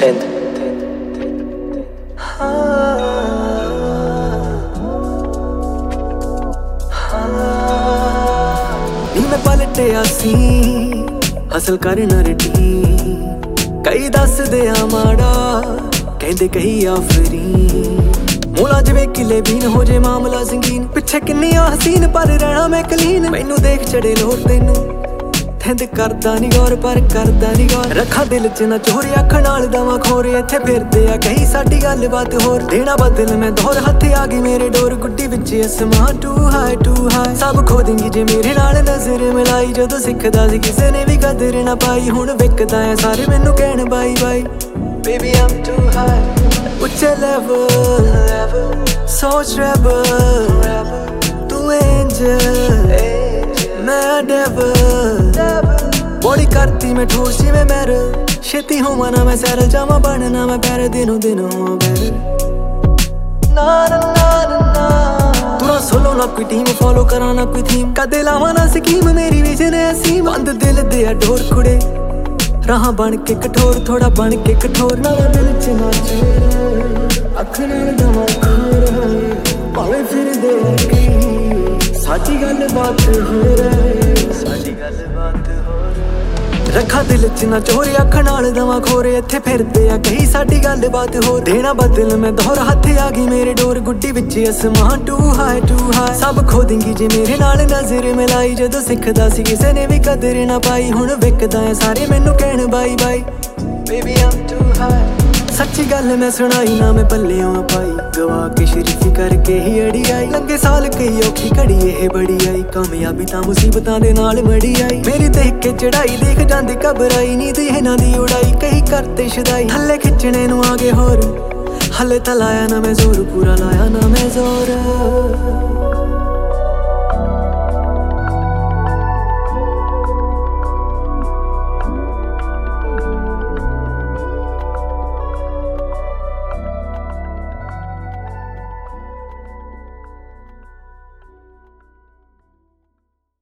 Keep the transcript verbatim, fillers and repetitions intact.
ਤਿੰਨ ਨੀ ਮੈਂ ਪਲਟਿਆ ਸੀ ਹਸਲ ਕਰਨਾ ਰਟੀ ਕਈ ਦੱਸਦੇ ਆ ਮਾੜਾ ਕਹਿੰਦੇ ਕਈ ਆਫਰੀ ਮੋਲਾ ਜਿਵੇਂ ਕਿਲੇ ਬੀਨ ਹੋ ਜੇ ਮਾਮਲਾ ਸੰਗੀਨ ਪਿੱਛੇ ਕਿੰਨੀਆਂ ਹਸੀਨ ਪਰ ਰਹਿਣਾ ਮੈਂ ਕਲੀਨ ਮੈਨੂੰ ਦੇਖ ਚੜੇ ਲੋਰ ਤੈਨੂੰ ਥਿੰਦ ਕਰਦਾ ਨੀ ਗੌਰ ਪਰ ਕਰਦਾ ਨੀ ਗੌਰ ਰੱਖਾਂ ਦਿਲ ਚ ਨਾ ਚੋਰ ਅੱਖ ਨਾਲ ਦਵਾਂ ਖੋਰੇ ਇੱਥੇ ਫਿਰਦੇ ਆ ਕਹੀ ਸਾਡੀ ਗੱਲਬਾਤ ਹੋਰ ਦੇਣਾ ਬਦਲ ਮੈਂ ਦੌਰ ਹੱਥ ਆ ਗਈ ਮੇਰੇ ਡੋਰ ਗੁੱਡੀ ਵਿੱਚ ਅਸਮਾਨ ਟੂ ਹਾਈ ਟੂ ਹਾਈ ਸਭ ਖੋ ਦੇਂਗੀ ਜੇ ਮੇਰੇ ਨਾਲ ਨਜ਼ਰ ਮਿਲਾਈ ਜਦੋਂ ਸਿੱਖਦਾ ਸੀ ਕਿਸੇ ਨੇ ਵੀ ਕਦਰ ਨਾ ਪਾਈ ਹੁਣ ਵਿਕਦਾ ਆ ਸਾਰੇ ਮੈਨੂੰ ਕਹਿਣ ਬਾਈ ਬਾਈ Baby I'm too high ਉੱਚੇ level ਸੋਚ rebel ਤੂੰ angel ਮੈਂ devil ਬੋੜੀ ਕਰਤੀ ਮੈਂ ਠੋਸ ਜਿਵੇਂ ਮੈਰ ਛੇਤੀ ਹੋਵਾਂ ਨਾ ਮੈਂ ਸੈਰਲ ਜਾਵਾਂ ਬਣਨਾ ਮੈਂ ਪੈਰ ਦਿਨੋਂ ਦਿਨ ਹੋਵਾਂ ਬੈਰ ਨਾ ਨਾ ਨਾ ਨਾ ਪੂਰਾ ਸੋਲੋ ਨਾ ਕੋਈ ਟੀਮ ਫੋਲੋ ਕਰਾਂ ਨਾ ਕੋਈ ਥੀਮ ਕਦੇ ਲਾਵਾਂ ਨਾ ਸਕੀਮ ਮੇਰੀ ਵਿਜ਼ਨ ਐਸੀ ਬੰਦ ਦਿਲ ਦੇ ਆ ਡੋਰ ਖੁੜੇ ਰਾਹਾਂ ਬਣ ਕੇ ਕਠੋਰ ਥੋੜਾ ਬਣ ਕੇ ਕਠੋਰ ਨਾ ਦਿਲ ਚ ਨਾ ਚੋਰ ਅੱਖ ਨਾਲ ਦਵਾਂ ਖੋਰ ਭਾਵੇਂ ਫਿਰਦੇ ਆ ਕਈ ਸਾਡੀ ਗੱਲ ਬਾਤ ਹੋ ਰਹੇ ਸਾਡੀ ਗੱਲ ਬਾਤ ਹੋ ਰਹੀ ਰੱਖਾਂ ਦਿਲ ਚ ਨਾ ਚੋਰ ਅੱਖ ਨਾਲ ਦਵਾਂ ਖੋਰੇ ਇੱਥੇ ਫਿਰਦੇ ਆ ਕਹੀ ਸਾਡੀ ਗੱਲ ਬਾਤ ਹੋ ਦੇਣਾ ਬਦਲ ਮੈਂ ਦੌਰ ਹੱਥ ਆ ਗਈ ਮੇਰੇ ਡੋਰ ਗੁੱਡੀ ਵਿੱਚ ਅਸਮਾਨ ਟੂ ਹਾਈ ਟੂ ਹਾਈ ਸਭ ਖੋ ਦੇਂਗੀ ਜੇ ਮੇਰੇ ਨਾਲ ਨਜ਼ਰ ਮਿਲਾਈ ਜਦੋਂ ਸਿੱਖਦਾ ਸੀ ਕਿਸੇ ਨੇ ਵੀ ਕਦਰ ਨਾ ਪਾਈ ਹੁਣ ਵਿਕਦਾ ਆ ਸਾਰੇ ਮੈਨੂੰ ਕਹਿਣ ਬਾਈ ਬਾਈ Baby I'm too high ਸੱਚੀ ਗੱਲ ਮੈਂ ਸੁਣਾਈ ਨਾ ਮੈਂ ਪੱਲਿਓਂ ਪਾਈ ਗਵਾ ਕੇ ਸ਼ਰੀਫੀ ਕਰਕੇ ਹੀ ਅੜੀ ਆਈ ਲੰਗੇ ਸਾਲ ਕਈ ਔਖੀ ਘੜੀ ਇਹ ਬੜੀ ਆਈ ਕਾਮਯਾਬੀ ਤਾਂ ਮੁਸੀਬਤਾਂ ਦੇ ਨਾਲ ਮੜੀ ਆਈ ਮੇਰੀ ਦੇਖ ਕੇ ਚੜਾਈ ਦੇਖ ਜਾਂਦੀ ਘਬਰਾਈ ਨੀ ਦੀ ਇਹਨਾਂ ਦੀ ਉਡਾਈ ਕਹੀ ਕਰਤੇ ਸ਼ਦਾਈ ਹੱਲੇ ਖਿੱਚਣੇ ਨੂੰ ਆ ਗਏ ਹੋਰ ਹੱਲੇ ਤਾਂ ਲਾਇਆ ਨਾ ਮੈਂ ਜ਼ੋਰ ਪੂਰਾ ਲਾਇਆ ਨਾ ਮੈਂ ਜ਼ੋਰ